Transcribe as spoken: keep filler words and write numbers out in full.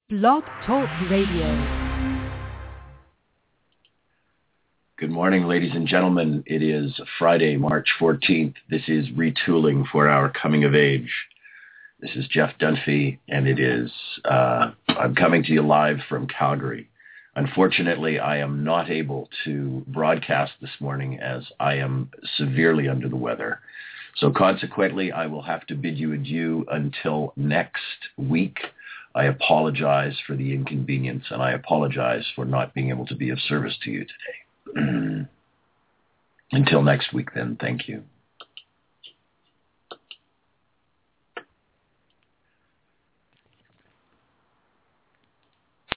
Blog Talk Radio. Good morning, ladies and gentlemen. It is Friday, March fourteenth. This is Retooling for Our Coming of Age. This is Jeff Dunphy, and it is, uh, I'm coming to you live from Calgary. Unfortunately, I am not able to broadcast this morning as I am severely under the weather. So consequently, I will have to bid you adieu until next week. I apologize for the inconvenience, and I apologize for not being able to be of service to you today. Until next week, then, thank you.